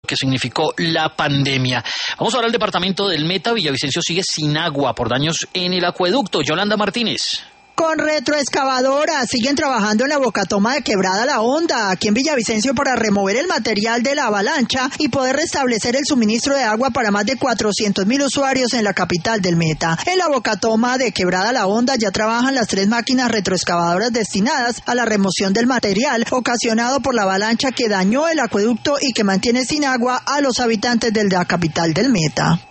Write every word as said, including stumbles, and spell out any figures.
que significó la pandemia. Vamos ahora al departamento del Meta. Villavicencio sigue sin agua por daños en el acueducto. Yolanda Martínez. Con retroexcavadoras siguen trabajando en la bocatoma de Quebrada La Honda, aquí en Villavicencio, para remover el material de la avalancha y poder restablecer el suministro de agua para más de cuatrocientos mil usuarios en la capital del Meta. En la bocatoma de Quebrada La Honda ya trabajan las tres máquinas retroexcavadoras destinadas a la remoción del material ocasionado por la avalancha que dañó el acueducto y que mantiene sin agua a los habitantes de la capital del Meta.